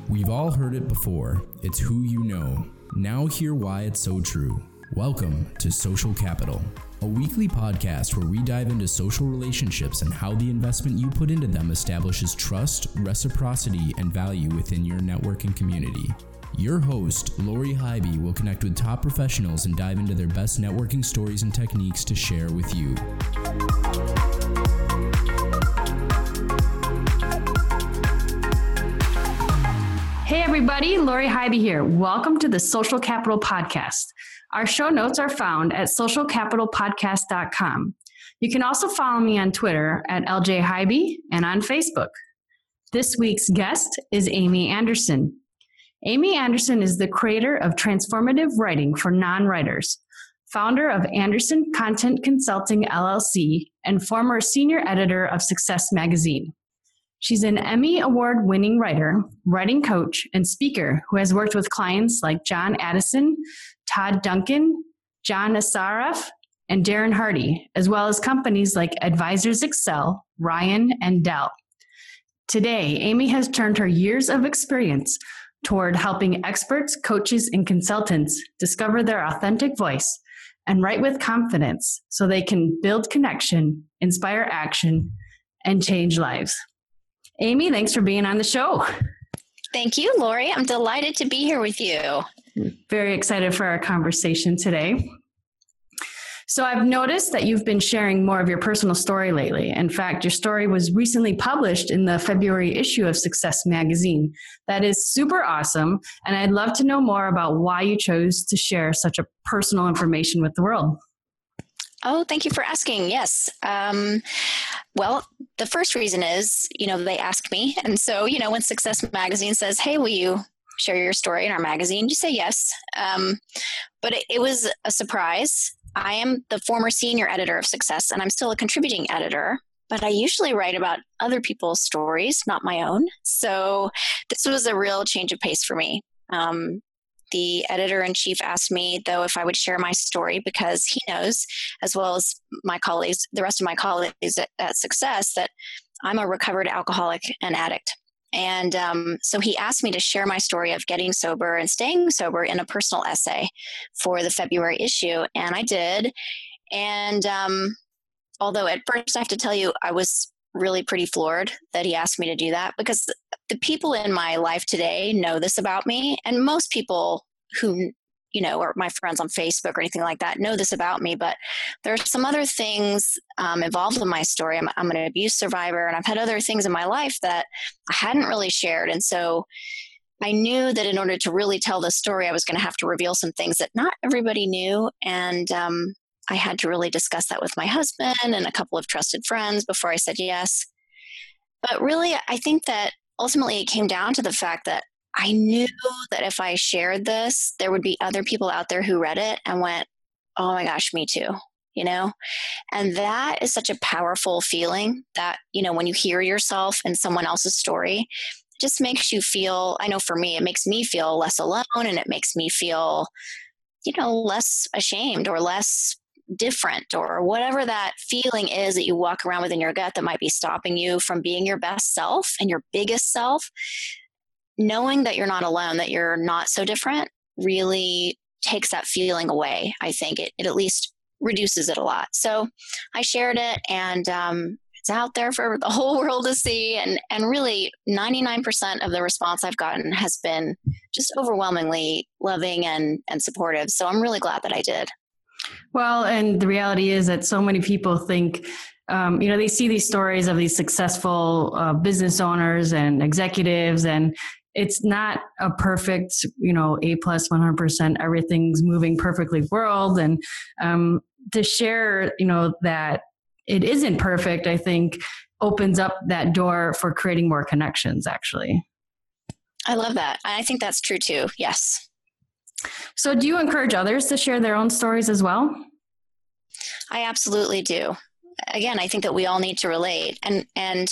We've all heard it before. It's who you know. Now hear why it's so true. Welcome to Social Capital, a weekly podcast where we dive into social relationships and how the investment you put into them establishes trust, reciprocity, and value within your networking community. Your host, Lori Hybe, will connect with top professionals and dive into their best networking stories and techniques to share with you. Hey everybody, Lori Hybe here. Welcome to the Social Capital Podcast. Our show notes are found at socialcapitalpodcast.com. You can also follow me on Twitter at LJ Hybe and on Facebook. This week's guest is Amy Anderson. Amy Anderson is the creator of transformative writing for non-writers, founder of Anderson Content Consulting LLC, and former senior editor of Success Magazine. She's an Emmy Award-winning writer, writing coach, and speaker who has worked with clients like John Addison, Todd Duncan, John Assaraf, and Darren Hardy, as well as companies like Advisors Excel, Ryan, and Dell. Today, Amy has turned her years of experience toward helping experts, coaches, and consultants discover their authentic voice and write with confidence so they can build connection, inspire action, and change lives. Amy, thanks for being on the show. Thank you, Lori. I'm delighted to be here with you. Very excited for our conversation today. So I've noticed that you've been sharing more of your personal story lately. In fact, your story was recently published in the February issue of Success Magazine. That is super awesome. And I'd love to know more about why you chose to share such a personal information with the world. Oh, thank you for asking. Yes. Well, the first reason is, they asked me. And so, when Success Magazine says, hey, will you share your story in our magazine? You say yes. But it was a surprise. I am the former senior editor of Success, and I'm still a contributing editor. But I usually write about other people's stories, not my own. So this was a real change of pace for me. The editor-in-chief asked me, though, if I would share my story because he knows, as well as my colleagues, the rest of my colleagues at Success, that I'm a recovered alcoholic and addict. And so he asked me to share my story of getting sober and staying sober in a personal essay for the February issue. And I did. And although at first I have to tell you, I was really pretty floored that he asked me to do that because the people in my life today know this about me. And most people who, or my friends on Facebook or anything like that know this about me. But there are some other things involved in my story. I'm an abuse survivor, and I've had other things in my life that I hadn't really shared. And so I knew that in order to really tell the story, I was going to have to reveal some things that not everybody knew. And I had to really discuss that with my husband and a couple of trusted friends before I said yes. But really, I think that ultimately it came down to the fact that I knew that if I shared this, there would be other people out there who read it and went, oh my gosh, me too, And that is such a powerful feeling that, when you hear yourself in someone else's story, it just makes you feel, I know for me, it makes me feel less alone, and it makes me feel, less ashamed or less different, or whatever that feeling is that you walk around with in your gut that might be stopping you from being your best self and your biggest self. Knowing that you're not alone, that you're not so different, really takes that feeling away. I think it at least reduces it a lot. So I shared it, and it's out there for the whole world to see. And really 99% of the response I've gotten has been just overwhelmingly loving and supportive. So I'm really glad that I did. Well, and the reality is that so many people think, they see these stories of these successful business owners and executives, and it's not a perfect, A plus 100%, everything's moving perfectly world. And to share, that it isn't perfect, I think opens up that door for creating more connections, actually. I love that. I think that's true too. Yes. So do you encourage others to share their own stories as well? I absolutely do. Again, I think that we all need to relate. And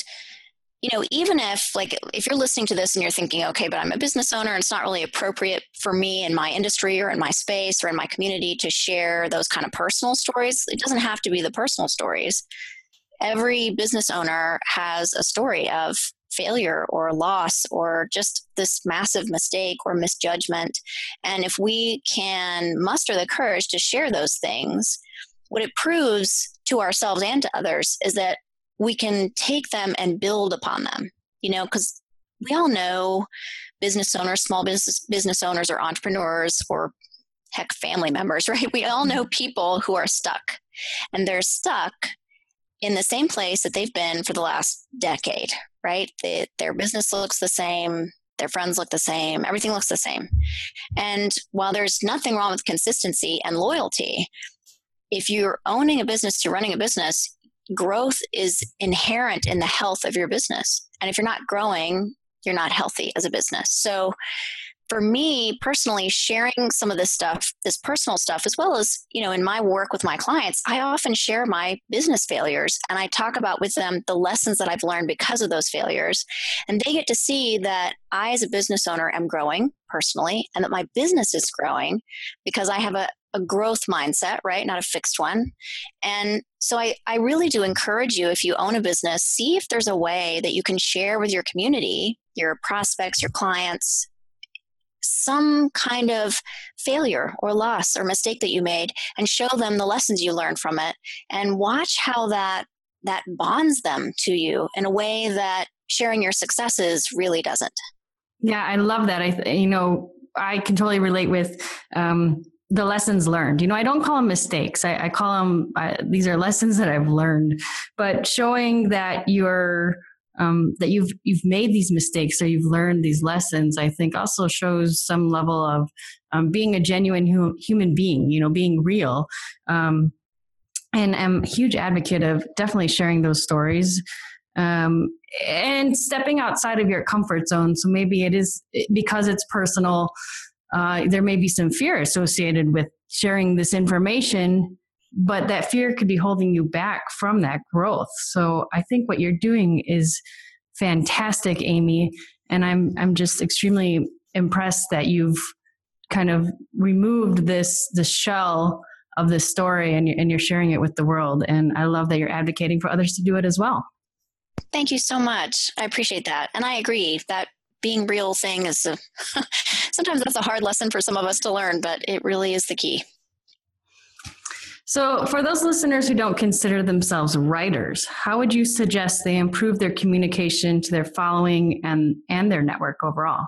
even if you're listening to this and you're thinking, okay, but I'm a business owner and it's not really appropriate for me in my industry or in my space or in my community to share those kind of personal stories, it doesn't have to be the personal stories. Every business owner has a story of failure or loss or just this massive mistake or misjudgment. And if we can muster the courage to share those things, what it proves to ourselves and to others is that we can take them and build upon them, because we all know business owners, small business owners or entrepreneurs or heck, family members, right? We all know people who are stuck, and they're stuck in the same place that they've been for the last decade, right? Their business looks the same. Their friends look the same. Everything looks the same. And while there's nothing wrong with consistency and loyalty, if you're owning a business, you're running a business, growth is inherent in the health of your business. And if you're not growing, you're not healthy as a business. So for me personally, sharing some of this stuff, this personal stuff, as well as, in my work with my clients, I often share my business failures and I talk about with them the lessons that I've learned because of those failures. And they get to see that I, as a business owner, am growing personally and that my business is growing because I have a growth mindset, right? Not a fixed one. And so I really do encourage you, if you own a business, see if there's a way that you can share with your community, your prospects, your clients, some kind of failure or loss or mistake that you made, and show them the lessons you learned from it, and watch how that bonds them to you in a way that sharing your successes really doesn't. Yeah, I love that. I can totally relate with the lessons learned. I don't call them mistakes. I call them, these are lessons that I've learned, but showing that that you've made these mistakes or you've learned these lessons, I think also shows some level of being a genuine human being, being real. And I'm a huge advocate of definitely sharing those stories and stepping outside of your comfort zone. So maybe it is because it's personal. There may be some fear associated with sharing this information, but that fear could be holding you back from that growth. So I think what you're doing is fantastic, Amy. And I'm just extremely impressed that you've kind of removed the shell of this story and you're sharing it with the world. And I love that you're advocating for others to do it as well. Thank you so much. I appreciate that. And I agree that being real thing is sometimes that's a hard lesson for some of us to learn, but it really is the key. So for those listeners who don't consider themselves writers, how would you suggest they improve their communication to their following and their network overall?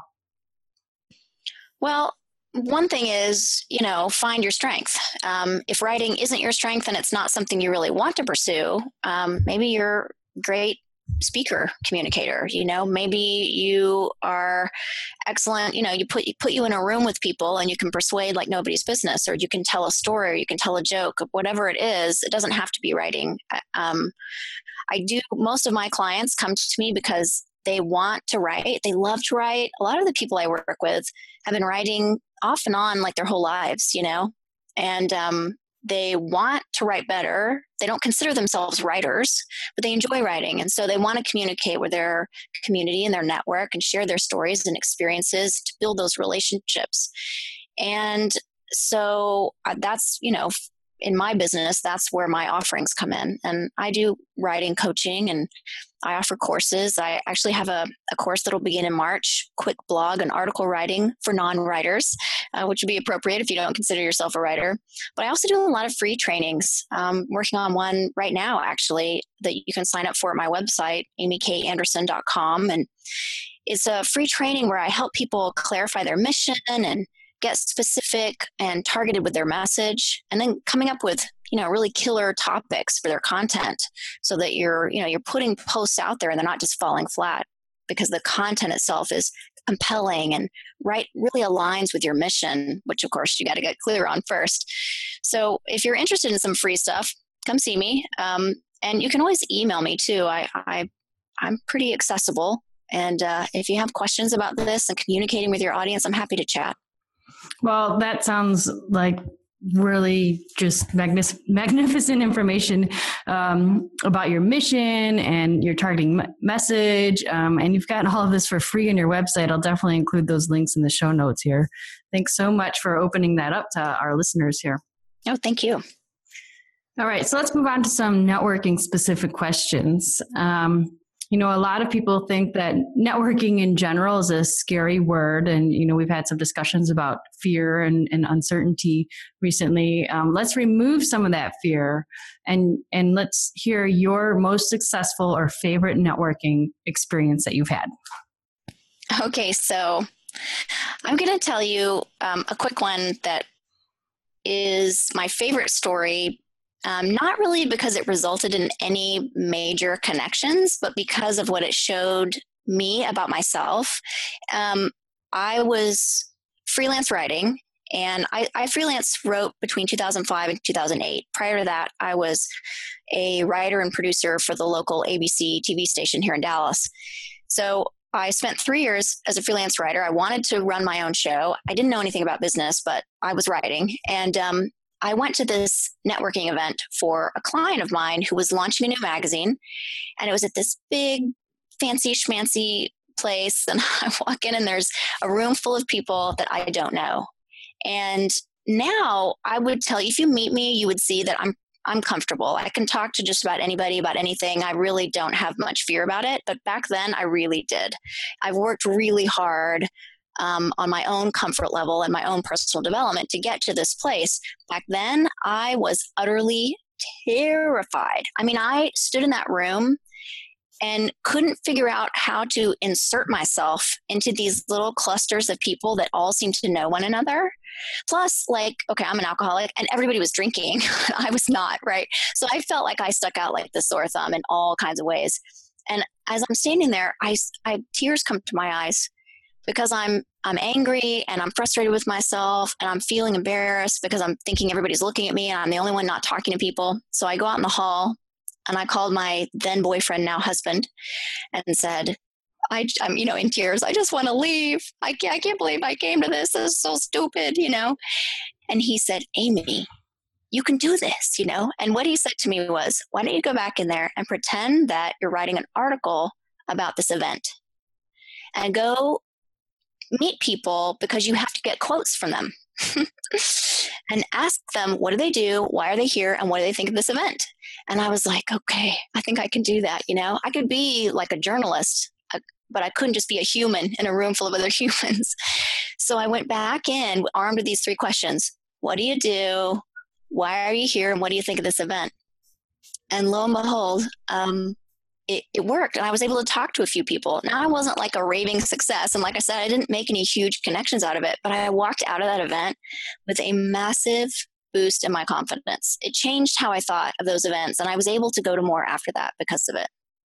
Well, one thing is, find your strength. If writing isn't your strength and it's not something you really want to pursue, maybe you're a great speaker communicator, maybe you are excellent, you put you in a room with people and you can persuade like nobody's business, or you can tell a story, or you can tell a joke, whatever it is. It doesn't have to be writing. Most of my clients come to me because they want to write. They love to write. A lot of the people I work with have been writing off and on like their whole lives, and they want to write better. They don't consider themselves writers, but they enjoy writing. And so they want to communicate with their community and their network and share their stories and experiences to build those relationships. And so that's, in my business, that's where my offerings come in. And I do writing coaching and I offer courses. I actually have a course that'll begin in March, quick blog and article writing for non-writers, which would be appropriate if you don't consider yourself a writer. But I also do a lot of free trainings. I'm working on one right now, actually, that you can sign up for at my website, amykanderson.com. And it's a free training where I help people clarify their mission and get specific and targeted with their message, and then coming up with, really killer topics for their content so that you're putting posts out there and they're not just falling flat, because the content itself is compelling and really aligns with your mission, which of course you got to get clear on first. So if you're interested in some free stuff, come see me. And you can always email me too. I'm pretty accessible. And if you have questions about this and communicating with your audience, I'm happy to chat. Well, that sounds like really just magnificent information about your mission and your targeting message. And you've got all of this for free on your website. I'll definitely include those links in the show notes here. Thanks so much for opening that up to our listeners here. Oh, thank you. All right, so let's move on to some networking specific questions. A lot of people think that networking in general is a scary word. And, we've had some discussions about fear and uncertainty recently. Let's remove some of that fear and let's hear your most successful or favorite networking experience that you've had. Okay, so I'm going to tell you a quick one that is my favorite story. Not really because it resulted in any major connections, but because of what it showed me about myself. I was freelance writing, and I freelance wrote between 2005 and 2008. Prior to that, I was a writer and producer for the local ABC TV station here in Dallas. So I spent 3 years as a freelance writer. I wanted to run my own show. I didn't know anything about business, but I was writing. And I went to this networking event for a client of mine who was launching a new magazine. And it was at this big, fancy schmancy place. And I walk in and there's a room full of people that I don't know. And now I would tell you, if you meet me, you would see that I'm comfortable. I can talk to just about anybody about anything. I really don't have much fear about it. But back then I really did. I've worked really hard on my own comfort level and my own personal development to get to this place. Back then, I was utterly terrified. I mean, I stood in that room and couldn't figure out how to insert myself into these little clusters of people that all seemed to know one another. Plus, okay, I'm an alcoholic and everybody was drinking. I was not, right? So I felt like I stuck out like the sore thumb in all kinds of ways. And as I'm standing there, tears come to my eyes because I'm angry and I'm frustrated with myself and I'm feeling embarrassed because I'm thinking everybody's looking at me and I'm the only one not talking to people. So I go out in the hall and I called my then boyfriend, now husband, and said, I'm in tears. I just want to leave. I can't believe I came to this. This is so stupid, And he said, Amy, you can do this, And what he said to me was, why don't you go back in there and pretend that you're writing an article about this event and go meet people because you have to get quotes from them and ask them, what do they do? Why are they here? And what do they think of this event? And I was like, okay, I think I can do that. I could be like a journalist, but I couldn't just be a human in a room full of other humans. So I went back in armed with these 3 questions. What do you do? Why are you here? And what do you think of this event? And lo and behold, it worked. And I was able to talk to a few people. Now, I wasn't like a raving success. And like I said, I didn't make any huge connections out of it, but I walked out of that event with a massive boost in my confidence. It changed how I thought of those events. And I was able to go to more after that because of it.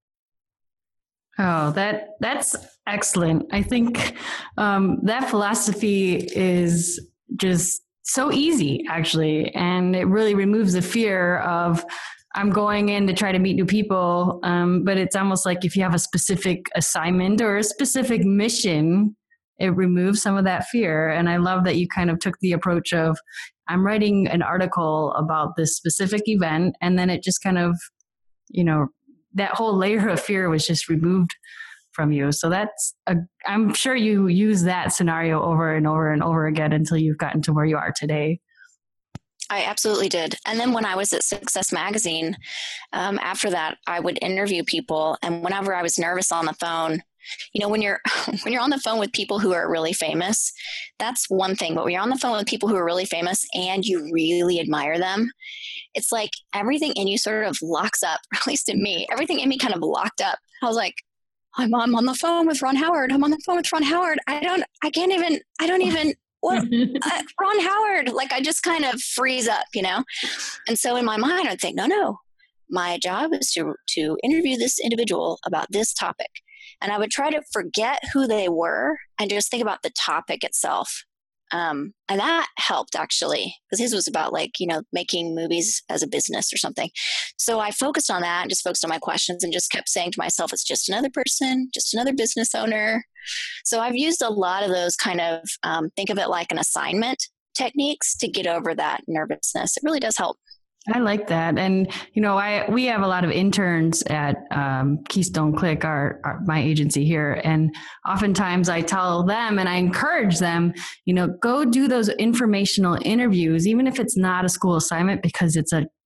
Oh, that's excellent. I think that philosophy is just so easy, actually. And it really removes the fear of I'm going in to try to meet new people. But it's almost like if you have a specific assignment or a specific mission, it removes some of that fear. And I love that you kind of took the approach of I'm writing an article about this specific event. And then it just kind of, that whole layer of fear was just removed from you. So I'm sure you use that scenario over and over and over again until you've gotten to where you are today. I absolutely did. And then when I was at Success Magazine, after that, I would interview people. And whenever I was nervous on the phone, when you're on the phone with people who are really famous, that's one thing. But when you're on the phone with people who are really famous and you really admire them, it's like everything in you sort of locks up, or at least in me. Everything in me kind of locked up. I was like, I'm on the phone with Ron Howard. I'm on the phone with Ron Howard. I don't even. What? Ron Howard, I just kind of freeze up, And so in my mind, I'd think, no, my job is to interview this individual about this topic. And I would try to forget who they were and just think about the topic itself. And that helped actually, because his was about making movies as a business or something. So I focused on that and just focused on my questions and just kept saying to myself, it's just another person, just another business owner. So I've used a lot of those kind of, think of it like an assignment techniques to get over that nervousness. It really does help. I like that. And, we have a lot of interns at Keystone Click, my agency here. And oftentimes I tell them and I encourage them, go do those informational interviews, even if it's not a school assignment, because it's an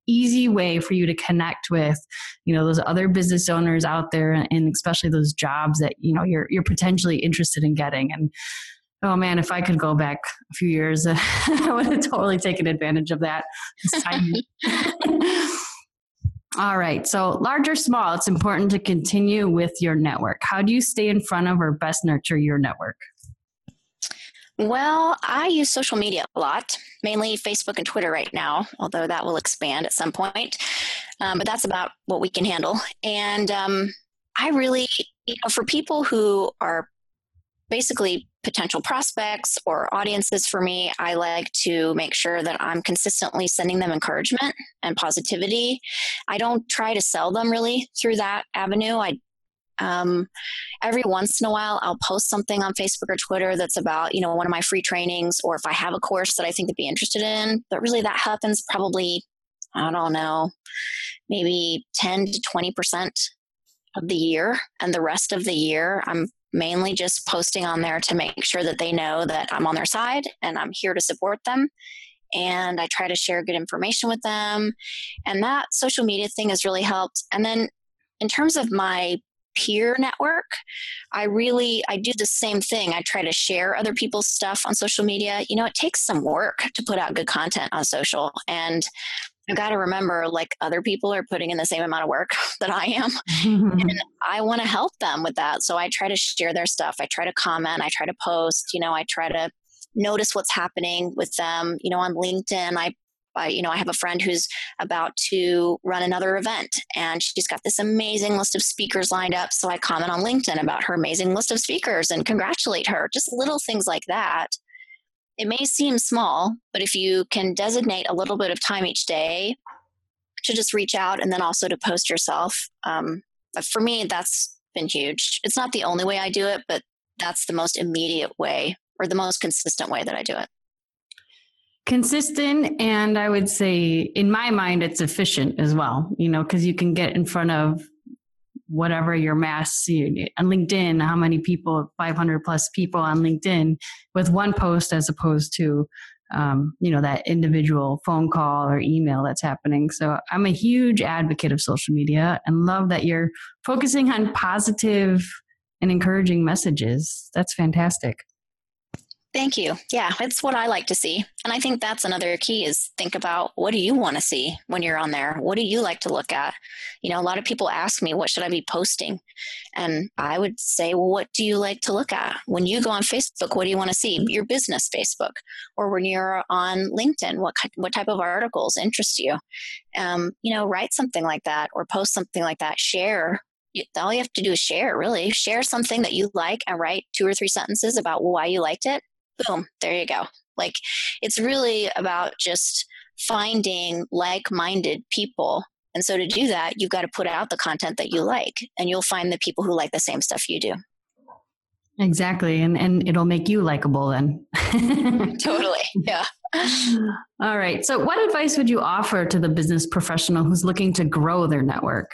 easy way for you to connect with, those other business owners out there, and especially those jobs that, you're potentially interested in getting. And oh man, if I could go back a few years, I would have totally taken advantage of that. All right. So large or small, it's important to continue with your network. How do you stay in front of or best nurture your network? Well, I use social media a lot, mainly Facebook and Twitter right now, although that will expand at some point. But that's about what we can handle. And I really, for people who are basically potential prospects or audiences for me, I like to make sure that I'm consistently sending them encouragement and positivity. I don't try to sell them really through that avenue. Every once in a while, I'll post something on Facebook or Twitter that's about, one of my free trainings, or if I have a course that I think they'd be interested in. But really that happens probably, I don't know, maybe 10 to 20% of the year. And the rest of the year, I'm mainly just posting on there to make sure that they know that I'm on their side and I'm here to support them. And I try to share good information with them. And that social media thing has really helped. And then in terms of my peer network, I do the same thing. I try to share other people's stuff on social media. It takes some work to put out good content on social. And I've got to remember, other people are putting in the same amount of work that I am. And I want to help them with that. So I try to share their stuff. I try to comment. I try to post. I try to notice what's happening with them. On LinkedIn, I have a friend who's about to run another event, and she's got this amazing list of speakers lined up. So I comment on LinkedIn about her amazing list of speakers and congratulate her. Just little things like that. It may seem small, but if you can designate a little bit of time each day to just reach out and then also to post yourself, for me, that's been huge. It's not the only way I do it, but that's the most immediate way, or the most consistent way that I do it. Consistent, and I would say, in my mind, it's efficient as well, because you can get in front of whatever your mass on LinkedIn, how many people, 500 plus people on LinkedIn with one post, as opposed to, that individual phone call or email that's happening. So I'm a huge advocate of social media and love that you're focusing on positive and encouraging messages. That's fantastic. Thank you. Yeah, it's what I like to see. And I think that's another key, is think about, what do you want to see when you're on there? What do you like to look at? A lot of people ask me, what should I be posting? And I would say, well, what do you like to look at? When you go on Facebook, what do you want to see? Your business Facebook. Or when you're on LinkedIn, what type of articles interest you? Write something like that, or post something like that. Share. All you have to do is share, really. Share something that you like and write 2 or 3 sentences about why you liked it. Boom, there you go. It's really about just finding like-minded people. And so to do that, you've got to put out the content that you like, and you'll find the people who like the same stuff you do. Exactly. And it'll make you likable then. Totally. Yeah. All right. So what advice would you offer to the business professional who's looking to grow their network?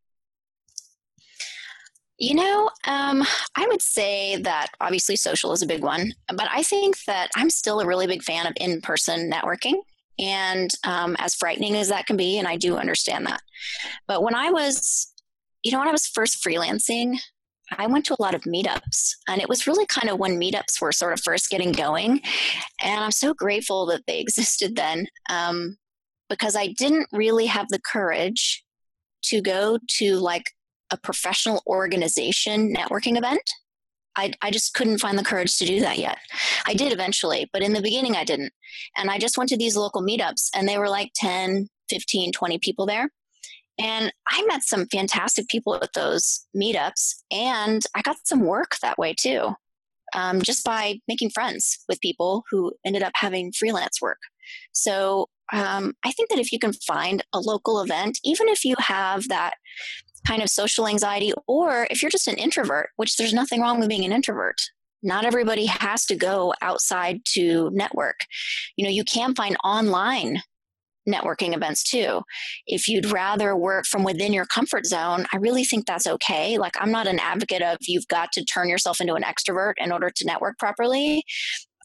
I would say that obviously social is a big one, but I think that I'm still a really big fan of in-person networking, and as frightening as that can be, and I do understand that. But when I was first freelancing, I went to a lot of meetups, and it was really kind of when meetups were sort of first getting going. And I'm so grateful that they existed then, because I didn't really have the courage to go to a professional organization networking event. I just couldn't find the courage to do that yet. I did eventually, but in the beginning I didn't. And I just went to these local meetups, and they were 10, 15, 20 people there. And I met some fantastic people at those meetups, and I got some work that way too, just by making friends with people who ended up having freelance work. So I think that if you can find a local event, even if you have that kind of social anxiety, or if you're just an introvert, which there's nothing wrong with being an introvert. Not everybody has to go outside to network. You can find online networking events too. If you'd rather work from within your comfort zone, I really think that's okay. I'm not an advocate of you've got to turn yourself into an extrovert in order to network properly.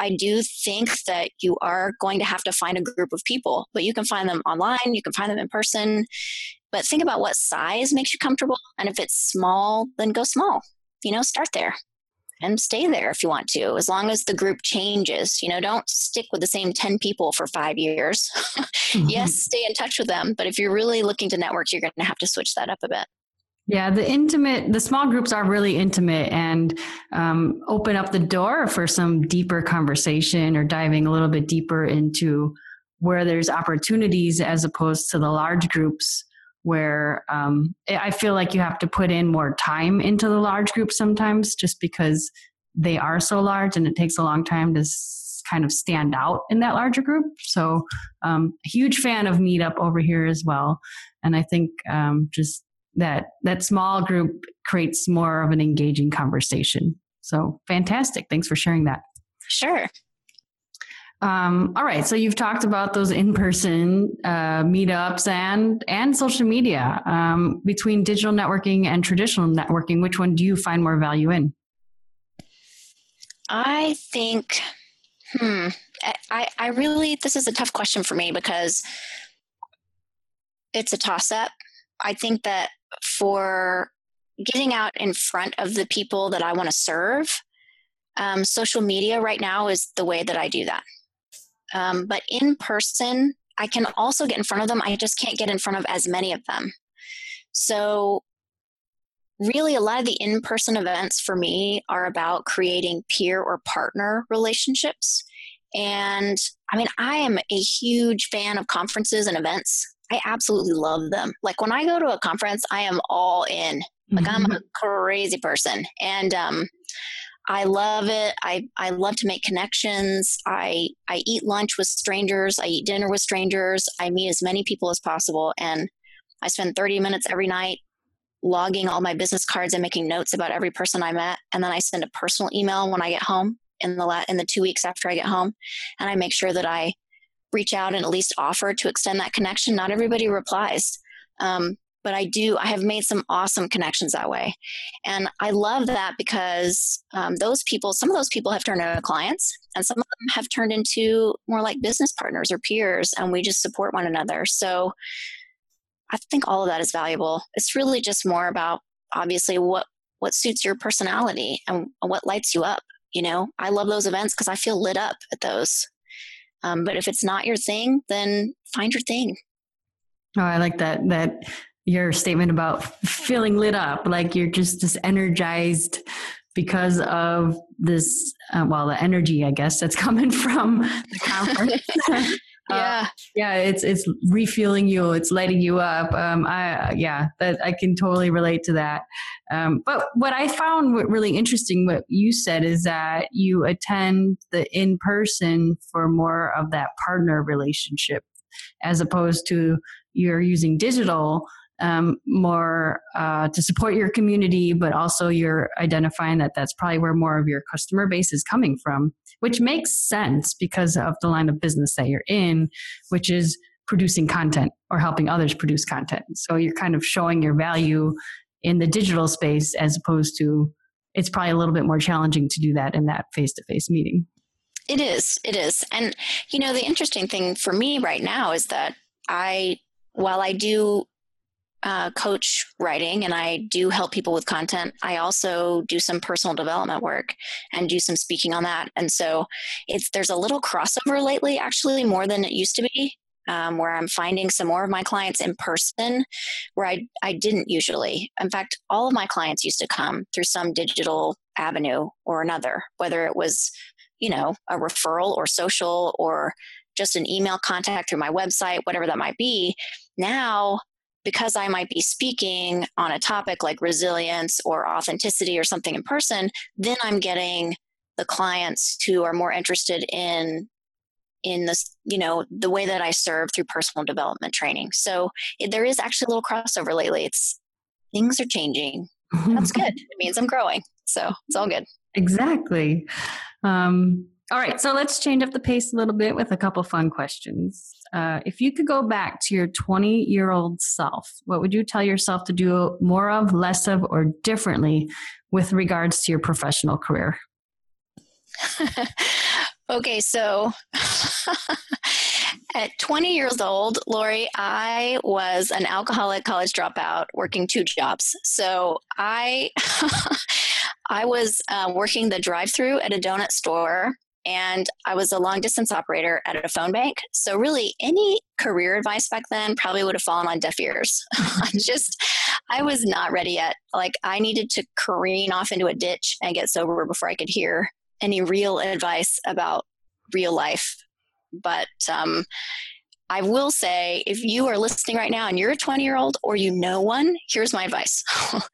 I do think that you are going to have to find a group of people, but you can find them online, you can find them in person. But think about what size makes you comfortable. And if it's small, then go small. Start there and stay there if you want to, as long as the group changes. Don't stick with the same 10 people for 5 years. Yes, stay in touch with them. But if you're really looking to network, you're going to have to switch that up a bit. Yeah, the small groups are really intimate and open up the door for some deeper conversation or diving a little bit deeper into where there's opportunities, as opposed to the large groups where I feel like you have to put in more time into the large groups sometimes, just because they are so large and it takes a long time to kind of stand out in that larger group. So huge fan of Meetup over here as well. And I think just that small group creates more of an engaging conversation. So fantastic. Thanks for sharing that. Sure. All right. So you've talked about those in-person meetups and social media. Between digital networking and traditional networking, which one do you find more value in? I think, I really, this is a tough question for me because it's a toss-up. I think that for getting out in front of the people that I want to serve, social media right now is the way that I do that. But in person, I can also get in front of them. I just can't get in front of as many of them. So really, a lot of the in-person events for me are about creating peer or partner relationships. And I am a huge fan of conferences and events. I absolutely love them. Like when I go to a conference, I am all in. Like I'm a crazy person. And I love it. I love to make connections. I eat lunch with strangers. I eat dinner with strangers. I meet as many people as possible. And I spend 30 minutes every night logging all my business cards and making notes about every person I met. And then I send a personal email when I get home in the 2 weeks after I get home. And I make sure that I reach out and at least offer to extend that connection. Not everybody replies. But I have made some awesome connections that way. And I love that because some of those people have turned into clients, and some of them have turned into more like business partners or peers, and we just support one another. So I think all of that is valuable. It's really just more about, obviously, what suits your personality and what lights you up. I love those events because I feel lit up at those. But if it's not your thing, then find your thing. Oh, I like that your statement about feeling lit up, like you're just energized because of this, the energy, I guess, that's coming from the conference. It's refueling you, it's lighting you up. I can totally relate to that. But what I found really interesting, what you said, is that you attend the in-person for more of that partner relationship, as opposed to you're using digital more to support your community, but also you're identifying that that's probably where more of your customer base is coming from, which makes sense because of the line of business that you're in, which is producing content or helping others produce content. So you're kind of showing your value in the digital space, as opposed to, it's probably a little bit more challenging to do that in that face-to-face meeting. It is. And, the interesting thing for me right now is that while I do coach writing and I do help people with content, I also do some personal development work and do some speaking on that. And so there's a little crossover lately, actually more than it used to be, where I'm finding some more of my clients in person where I didn't usually. In fact, all of my clients used to come through some digital avenue or another, whether it was, a referral or social or just an email contact through my website, whatever that might be. Now, because I might be speaking on a topic like resilience or authenticity or something in person, then I'm getting the clients who are more interested in this, the way that I serve through personal development training. So there is actually a little crossover lately. Things are changing. That's good. It means I'm growing. So it's all good. Exactly. All right. So let's change up the pace a little bit with a couple fun questions. If you could go back to your 20-year-old self, what would you tell yourself to do more of, less of, or differently with regards to your professional career? Okay, so at 20 years old, Lori, I was an alcoholic college dropout working 2 jobs. So I I was working the drive-through at a donut store, and I was a long distance operator at a phone bank. So really, any career advice back then probably would have fallen on deaf ears. I was not ready yet. Like, I needed to careen off into a ditch and get sober before I could hear any real advice about real life. But I will say, if you are listening right now and you're a 20-year-old or you know one, here's my advice.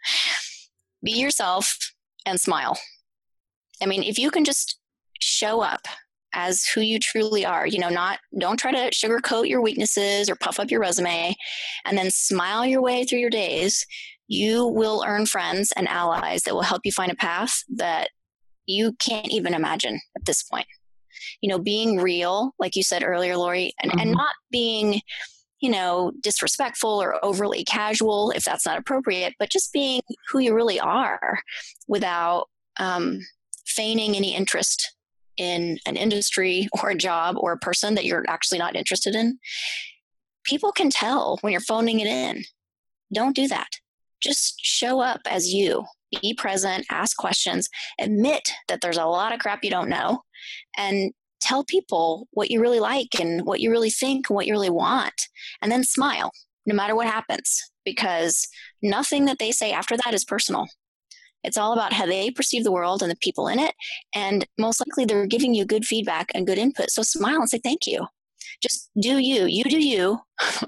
Be yourself and smile. I mean, if you can just show up as who you truly are, don't try to sugarcoat your weaknesses or puff up your resume, and then smile your way through your days, you will earn friends and allies that will help you find a path that you can't even imagine at this point. Being real, like you said earlier, Lori, and not being, disrespectful or overly casual if that's not appropriate, but just being who you really are without feigning any interest in an industry or a job or a person that you're actually not interested in. People can tell when you're phoning it in. Don't do that. Just show up as you. Be present, ask questions, admit that there's a lot of crap you don't know, and tell people what you really like and what you really think and what you really want. And then smile, no matter what happens, because nothing that they say after that is personal. It's all about how they perceive the world and the people in it. And most likely they're giving you good feedback and good input. So smile and say thank you. Just do you. You do you.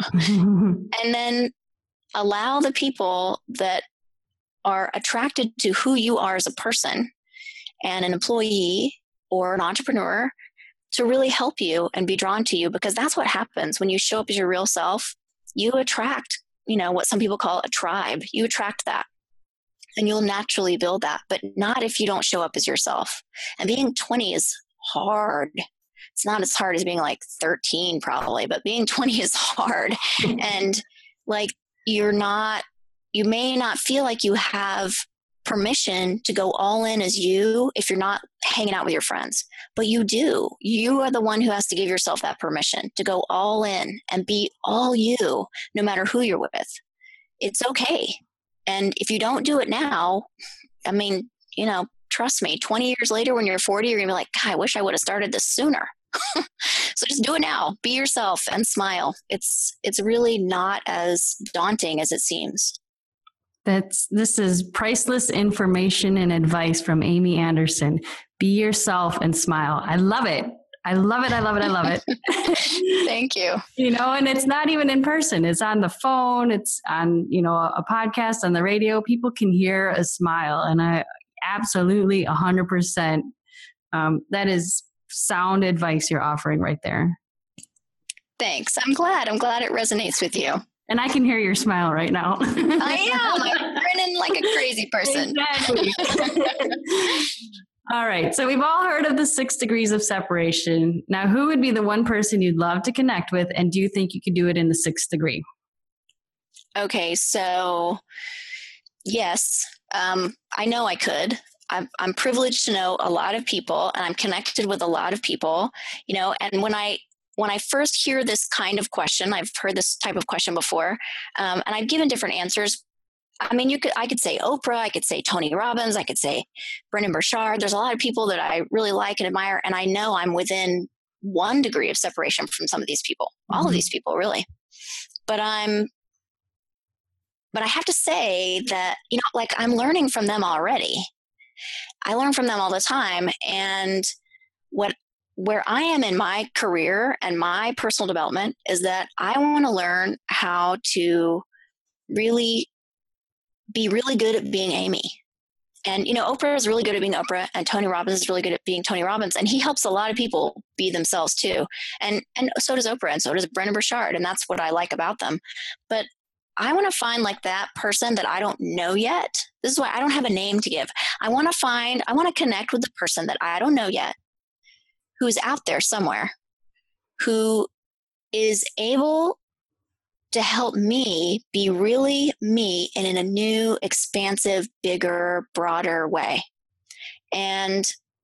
And then allow the people that are attracted to who you are as a person and an employee or an entrepreneur to really help you and be drawn to you, because that's what happens when you show up as your real self. You attract, what some people call a tribe. You attract that, and you'll naturally build that, but not if you don't show up as yourself. And being 20 is hard. It's not as hard as being like 13 probably, but being 20 is hard. And like, you may not feel like you have permission to go all in as you if you're not hanging out with your friends, but you do. You are the one who has to give yourself that permission to go all in and be all you, no matter who you're with. It's okay. And if you don't do it now, I mean, trust me, 20 years later, when you're 40, you're gonna be like, God, I wish I would have started this sooner. So just do it now. Be yourself and smile. It's really not as daunting as it seems. This is priceless information and advice from Amy Anderson. Be yourself and smile. I love it. I love it. I love it. I love it. Thank you. And it's not even in person. It's on the phone. It's on, a podcast, on the radio. People can hear a smile. And I absolutely 100%. That is sound advice you're offering right there. Thanks. I'm glad it resonates with you. And I can hear your smile right now. I am. I'm grinning like a crazy person. Exactly. All right. So we've all heard of the 6 degrees of separation. Now, who would be the one person you'd love to connect with? And do you think you could do it in the 6th degree? Okay. So yes, I know I could. I'm privileged to know a lot of people, and I'm connected with a lot of people, and when I first hear this kind of question, I've heard this type of question before, and I've given different answers. I mean, I could say Oprah, I could say Tony Robbins, I could say Brendon Burchard. There's a lot of people that I really like and admire, and I know I'm within 1 degree of separation from some of these people, all of these people, really. But I have to say that, I'm learning from them already. I learn from them all the time, and where I am in my career and my personal development is that I want to learn how to really be really good at being Amy. And, Oprah is really good at being Oprah, and Tony Robbins is really good at being Tony Robbins. And he helps a lot of people be themselves too. And so does Oprah, and so does Brendon Burchard. And that's what I like about them. But I want to find like that person that I don't know yet. This is why I don't have a name to give. I want to connect with the person that I don't know yet, who's out there somewhere, who is able to help me be really me and in a new, expansive, bigger, broader way. And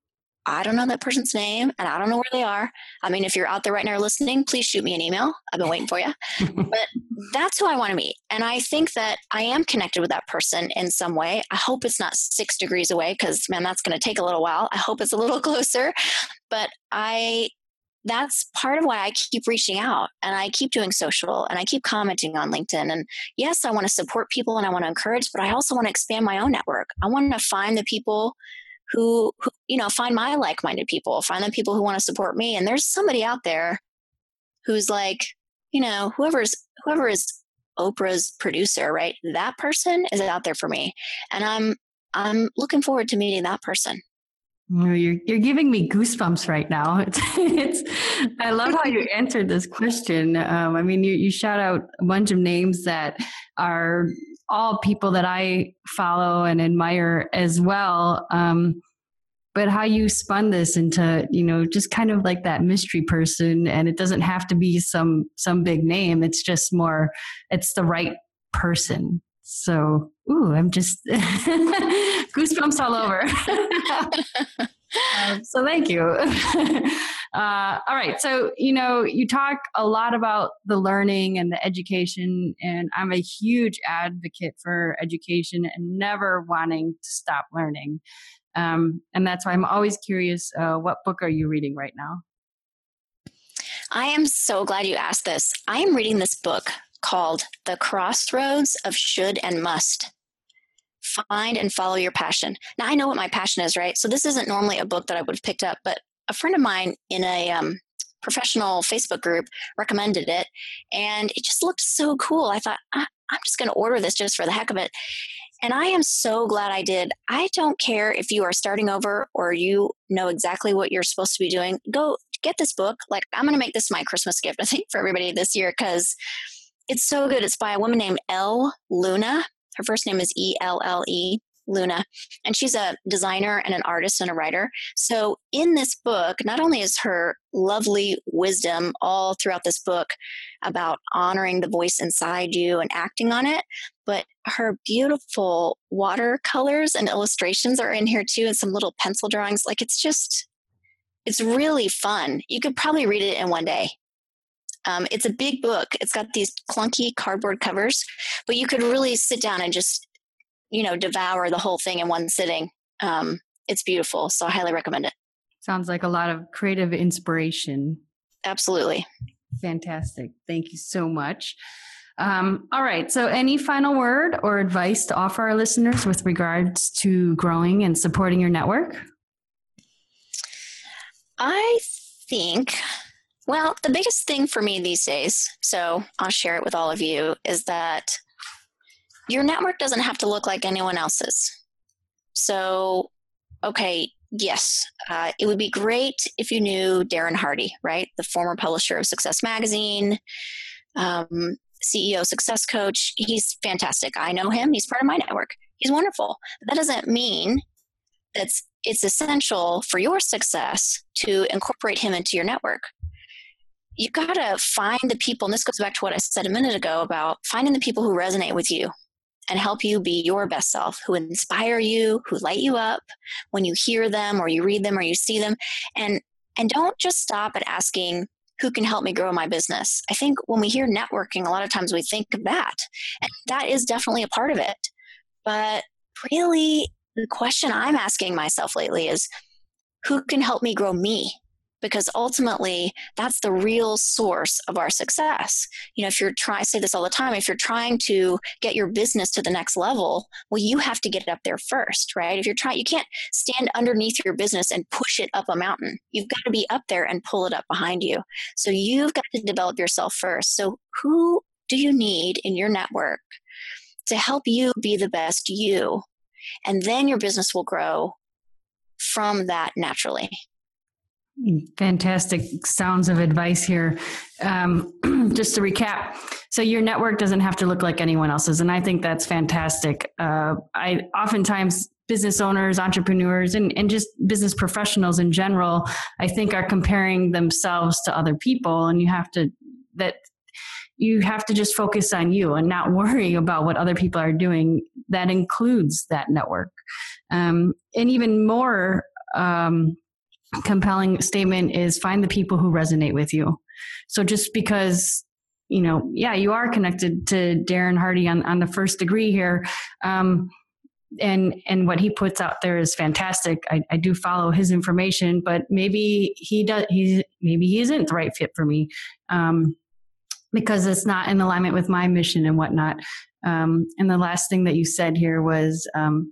I don't know that person's name and I don't know where they are. I mean, if you're out there right now listening, please shoot me an email. I've been waiting for you. But that's who I want to meet. And I think that I am connected with that person in some way. I hope it's not 6 degrees away because, man, that's going to take a little while. I hope it's a little closer. But that's part of why I keep reaching out and I keep doing social and I keep commenting on LinkedIn. And yes, I want to support people and I want to encourage, but I also want to expand my own network. I want to find the people who find my like-minded people, find the people who want to support me. And there's somebody out there who's like, whoever is Oprah's producer, right? That person is out there for me. And I'm looking forward to meeting that person. You're giving me goosebumps right now. I love how you answered this question. I mean, you shout out a bunch of names that are all people that I follow and admire as well. But how you spun this into, just kind of like that mystery person, and it doesn't have to be some big name. It's just more, it's the right person. So, I'm just goosebumps all over. So thank you. All right. So, you talk a lot about the learning and the education, and I'm a huge advocate for education and never wanting to stop learning. And that's why I'm always curious, what book are you reading right now? I am so glad you asked this. I am reading this book called The Crossroads of Should and Must. Find and follow your passion. Now, I know what my passion is, right? So this isn't normally a book that I would have picked up, but a friend of mine in a professional Facebook group recommended it, and it just looked so cool. I thought, I'm just going to order this just for the heck of it. And I am so glad I did. I don't care if you are starting over or you know exactly what you're supposed to be doing. Go get this book. Like, I'm going to make this my Christmas gift, I think, for everybody this year because it's so good. It's by a woman named Elle Luna. Her first name is E-L-L-E, Luna. And she's a designer and an artist and a writer. So in this book, not only is her lovely wisdom all throughout this book about honoring the voice inside you and acting on it, but her beautiful watercolors and illustrations are in here too, and some little pencil drawings. Like, it's really fun. You could probably read it in one day. It's a big book. It's got these clunky cardboard covers, but you could really sit down and just, devour the whole thing in one sitting. It's beautiful. So I highly recommend it. Sounds like a lot of creative inspiration. Absolutely. Fantastic. Thank you so much. All right. So any final word or advice to offer our listeners with regards to growing and supporting your network? I think, well, the biggest thing for me these days, so I'll share it with all of you, is that your network doesn't have to look like anyone else's. So, okay, yes, it would be great if you knew Darren Hardy, right? The former publisher of Success Magazine, CEO, Success Coach. He's fantastic. I know him. He's part of my network. He's wonderful. But that doesn't mean that it's essential for your success to incorporate him into your network. You got to find the people, and this goes back to what I said a minute ago about finding the people who resonate with you and help you be your best self, who inspire you, who light you up when you hear them or you read them or you see them. And don't just stop at asking, who can help me grow my business? I think when we hear networking, a lot of times we think of that. And that is definitely a part of it. But really, the question I'm asking myself lately is, who can help me grow me? Because ultimately, that's the real source of our success. If you're I say this all the time, if you're trying to get your business to the next level, well, you have to get it up there first, right? If you're you can't stand underneath your business and push it up a mountain. You've got to be up there and pull it up behind you. So you've got to develop yourself first. So who do you need in your network to help you be the best you? And then your business will grow from that naturally. Fantastic sounds of advice here. Just to recap, so your network doesn't have to look like anyone else's, and I think that's fantastic. I oftentimes business owners, entrepreneurs, and just business professionals in general, I think are comparing themselves to other people, and you have to just focus on you and not worry about what other people are doing. That includes that network, and even more. compelling statement is find the people who resonate with you. So just because, you are connected to Darren Hardy on the first degree here. And what he puts out there is fantastic. I do follow his information, but maybe he isn't the right fit for me, because it's not in alignment with my mission and whatnot. And the last thing that you said here was,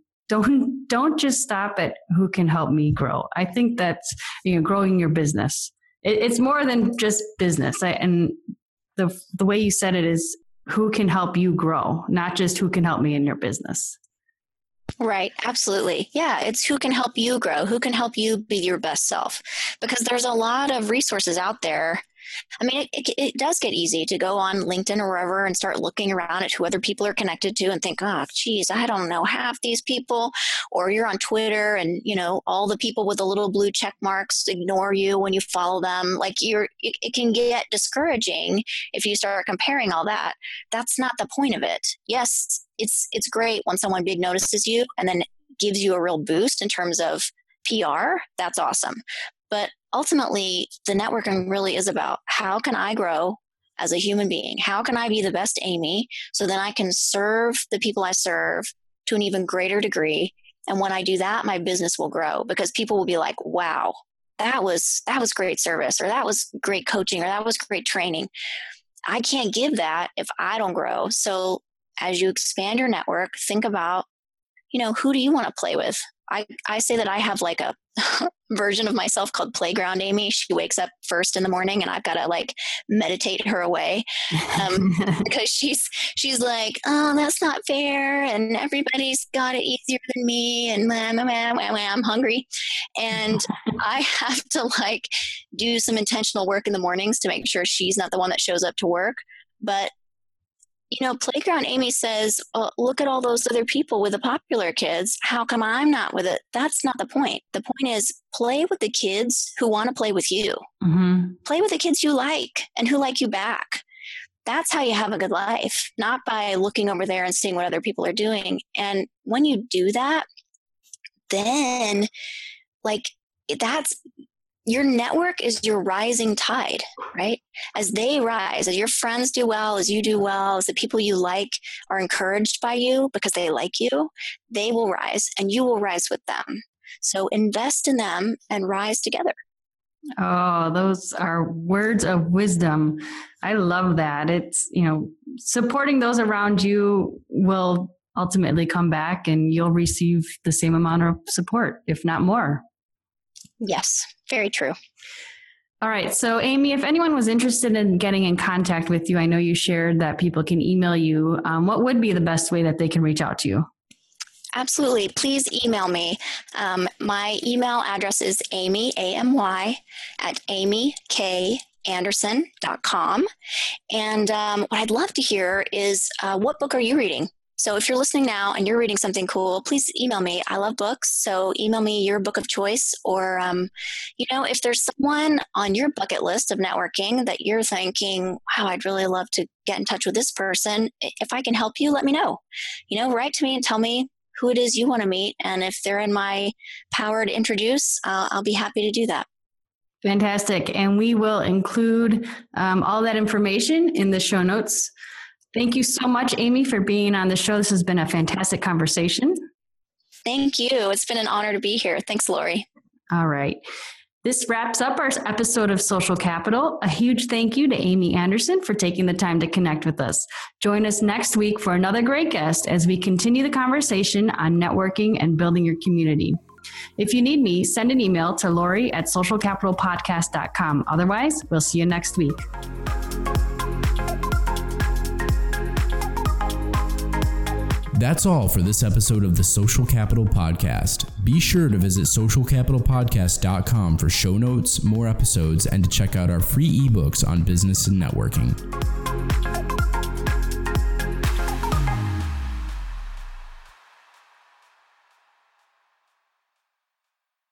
don't just stop at who can help me grow. I think that's, growing your business. It's more than just business. And the way you said it is who can help you grow, not just who can help me in your business. Right. Absolutely. Yeah. It's who can help you grow, who can help you be your best self, because there's a lot of resources out there. I mean, it does get easy to go on LinkedIn or wherever and start looking around at who other people are connected to and think, oh, geez, I don't know half these people. Or you're on Twitter and, all the people with the little blue check marks ignore you when you follow them. Like it can get discouraging if you start comparing all that. That's not the point of it. Yes, it's great when someone big notices you and then gives you a real boost in terms of PR. That's awesome. But ultimately, the networking really is about how can I grow as a human being? How can I be the best Amy so then I can serve the people I serve to an even greater degree? And when I do that, my business will grow because people will be like, wow, that was great service, or that was great coaching, or that was great training. I can't give that if I don't grow. So as you expand your network, think about, who do you want to play with? I say that I have like a version of myself called Playground Amy. She wakes up first in the morning and I've got to meditate her away because she's like, oh, that's not fair. And everybody's got it easier than me. And I'm hungry. And I have to do some intentional work in the mornings to make sure she's not the one that shows up to work. But Playground Amy says, oh, look at all those other people with the popular kids. How come I'm not with it? That's not the point. The point is play with the kids who want to play with you. Mm-hmm. Play with the kids you like and who like you back. That's how you have a good life, not by looking over there and seeing what other people are doing. And when you do that, then that's your network is your rising tide, right? As they rise, as your friends do well, as you do well, as the people you like are encouraged by you because they like you, they will rise and you will rise with them. So invest in them and rise together. Oh, those are words of wisdom. I love that. It's, supporting those around you will ultimately come back and you'll receive the same amount of support, if not more. Yes, very true. All right. So, Amy, if anyone was interested in getting in contact with you, I know you shared that people can email you. What would be the best way that they can reach out to you? Absolutely. Please email me. My email address is Amy, A-M-Y, at amykanderson.com. And what I'd love to hear is what book are you reading? So if you're listening now and you're reading something cool, please email me. I love books. So email me your book of choice. Or, if there's someone on your bucket list of networking that you're thinking, wow, I'd really love to get in touch with this person. If I can help you, let me know. Write to me and tell me who it is you want to meet. And if they're in my power to introduce, I'll be happy to do that. Fantastic. And we will include all that information in the show notes. Thank you so much, Amy, for being on the show. This has been a fantastic conversation. Thank you. It's been an honor to be here. Thanks, Lori. All right. This wraps up our episode of Social Capital. A huge thank you to Amy Anderson for taking the time to connect with us. Join us next week for another great guest as we continue the conversation on networking and building your community. If you need me, send an email to Lori@socialcapitalpodcast.com. Otherwise, we'll see you next week. That's all for this episode of the Social Capital Podcast. Be sure to visit socialcapitalpodcast.com for show notes, more episodes, and to check out our free ebooks on business and networking.